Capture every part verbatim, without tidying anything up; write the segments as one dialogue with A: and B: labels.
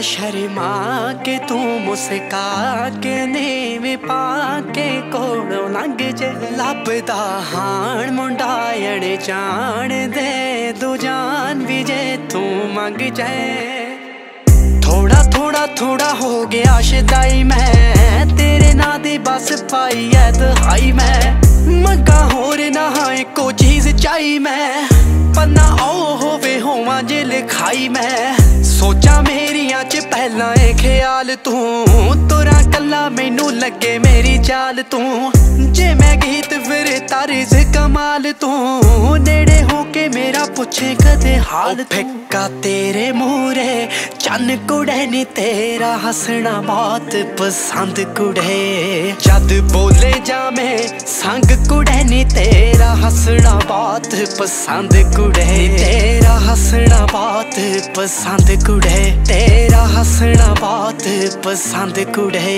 A: शर्मा के तू मुस्का के नीवी पा के कोड़ों लंघ जे लभदा हाण मुंडा अड़े जान दे दू जान भी जे तू मंग जाए। थोड़ा थोड़ा थोड़ा हो गया शदाई मैं तेरे ना दी बस पाई है दहाई मैं मंगा होर ना को चीज चाही मैं पन्ना ओ होवे होवा जे लिखाई मैं सोचा मेरिया च पहला ए ख्याल तू तुरा कला मैनू लगे मेरी चाल तू जे मैं गीत फिर तारीज कमाल तू नेड़े होके मेरा पूछे कदे हाल फिक्का तेरे मूरे चन कुड़े नी तेरा हसना बहुत पसंद कुड़े जद बोले जामे संग कुड़े नी तेरा हसना बहुत पसंद कुड़े तेरा हसना बहुत पसंद कुड़े तेरा हसना बहुत पसंद कुड़े।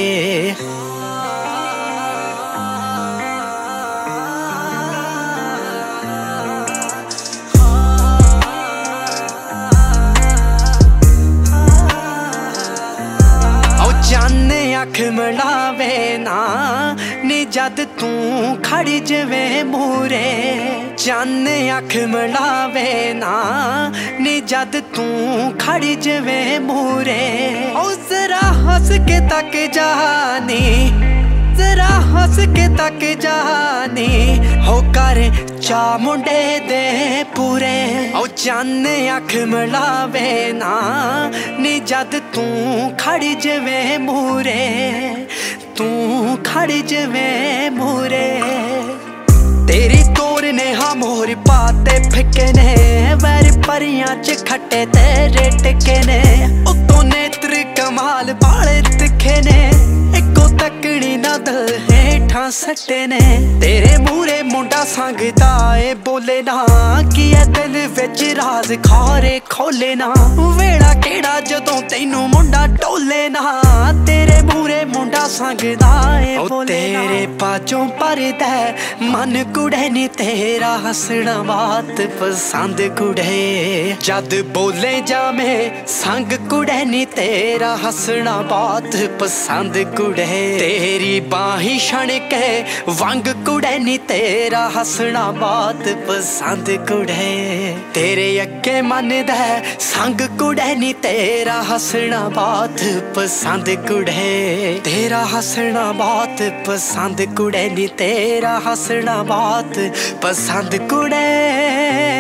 A: जाने अख मिलावे ना नी जद तू खड़ी जवे मूरे जाने अख मिलावे ना नी जद तू खड़ी जवे मूरे ओ जरा हंस के तक जानी जरा हंस के तक जानी हो कर चा मुंडे दे पूरे ओ जाने अख मिलावे ना नी जद तू खड़ी जवे मूरे तू खड़ी जवे मूरे तेरी तोर ने हम मोर पाते फिके ने वैर परियां च खट्टे तेरे टिके ने उतो नेत्र कमाल बाले तिखे ने इको तकड़ी ना दल हेठा सट्टे ने तेरे मूरे मुंडा संगदा ए बोले ना कि ए दिल विच राज खारे खोले ना वेड़ा केड़ा जदों तैनू मुंडा टोले ना तेरे मूरे मुंडा संगदा ए बोले ना तेरे पाचों परदा मन कुड़े नी तेरा हसना बात पसंद कुड़े जद बोले जामे संग कुड़े नी तेरा हसना बात पसंद कुड़े तेरी बाही छण के वंग कुड़े नी तेरा हसना बात पसंद कुड़े तेरे अगे मन दे संग कुड़े नी तेरा हसना बात पसंद कुड़े तेरा हसना बात पसंद कुड़े नी तेरा हसना बात पसंद कुड़े।